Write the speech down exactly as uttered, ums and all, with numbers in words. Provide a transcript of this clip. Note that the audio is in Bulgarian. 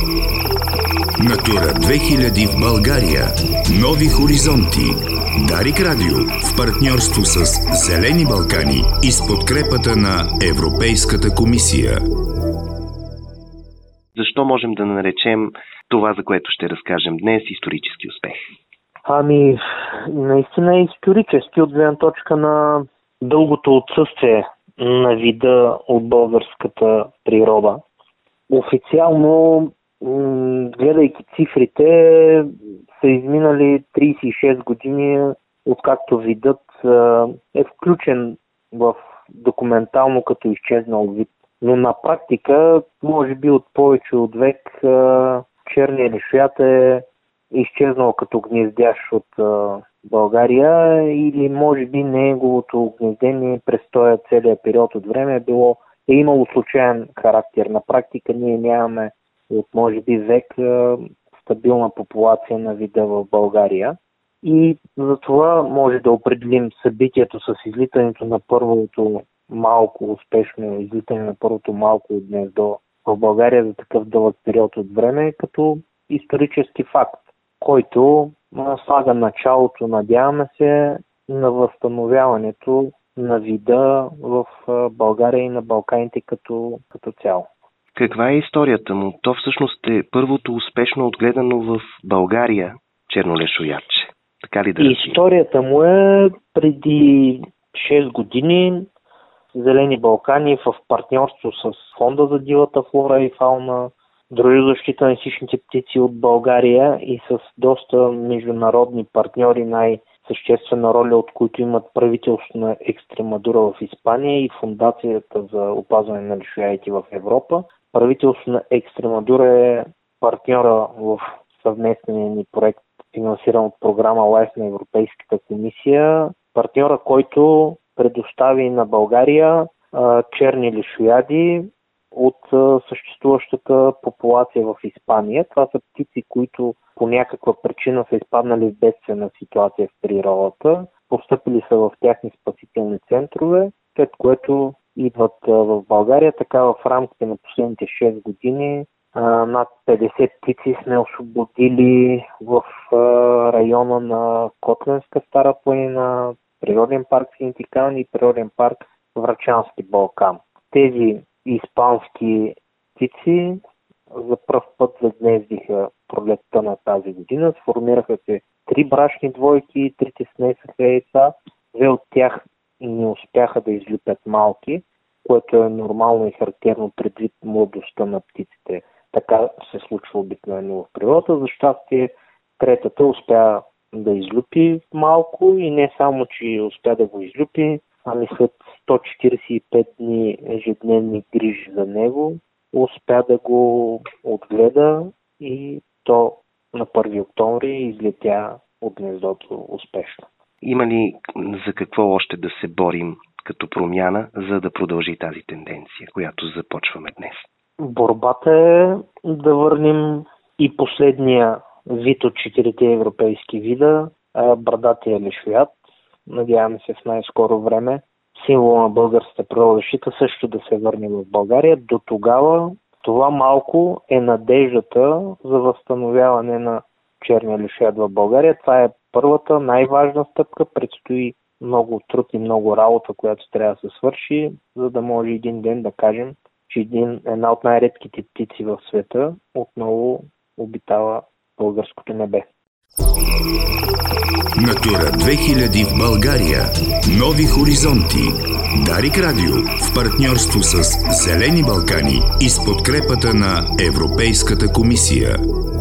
Натура две хиляди в България. Нови хоризонти. Дарик Радио в партньорство с Зелени Балкани и с подкрепата на Европейската комисия. Защо можем да наречем това, за което ще разкажем днес, исторически успех? Ами, наистина е исторически от гледна точка на дългото отсъствие на вида от българската природа. Официално, гледайки цифрите, са изминали тридесет и шест години, откакто видът е включен в документално като изчезнал вид. Но на практика, може би от повече от век, черният лешоят е изчезнал като гнездящ от България, или може би неговото гнездение през този целият период от време е било е имало случайен характер. На практика ние нямаме от може би век стабилна популация на вида в България. И затова може да определим събитието с излитането на първото малко успешно излитане на първото малко гнездо в България за такъв дълъг период от време като исторически факт, който слага началото, надяваме се, на възстановяването на вида в България и на Балканите като, като цяло. Каква е историята му? То всъщност е първото успешно отгледано в България чернолешоядче. Така ли да разви? Историята му е преди шест години Зелени Балкани в партньорство с Фонда за дивата флора и фауна, Дружество за защита на хищните птици от България и с доста международни партньори, най-съществена роля от които имат правителството на Екстремадура в Испания и Фондацията за опазване на лешоядите в Европа. Правителството на Екстремадура е партньора в съвместния ни проект, финансиран от програма Life на Европейската комисия. Партньора, който предостави на България а, черни лешояди от а, съществуващата популация в Испания. Това са птици, които по някаква причина са изпаднали в бедствена ситуация в природата. Постъпили са в тяхни спасителни центрове, след което идват а, в България. Така в рамките на последните шест години а, над петдесет птици сме освободили в а, района на Котленска Стара планина, Природен парк Синтикални и Природен парк Врачански Балкан. Тези испански птици за пръв път загнездиха пролетта на тази година. Сформираха се три брашни двойки, трите снесаха яйца. Две от тях не успяха да излюпят малки, което е нормално и характерно предвид младостта на птиците. Така се случва обикновено в природата. За щастие, третата успя да излюпи малко и не само, че успя да го излюпи, ами след сто четиридесет и пет дни ежедневни грижи за него, успя да го отгледа и то на първи октомври излетя от гнездото успешно. Има ли за какво още да се борим като промяна, за да продължи тази тенденция, която започваме днес? Борбата е да върнем и последния вид от четирите европейски вида, брадатия лешояд. Надяваме се в най-скоро време символ на българската природозащита също да се върне в България. До тогава това малко е надеждата за възстановяване на черния лешояд в България. Това е първата, най-важна стъпка. Предстои много труд и много работа, която трябва да се свърши, за да може един ден да кажем, че един, една от най-редките птици в света отново обитава българското небе. Натура две хиляди в България. Нови хоризонти. Дарик Радио в партньорство с Зелени Балкани и с подкрепата на Европейската комисия.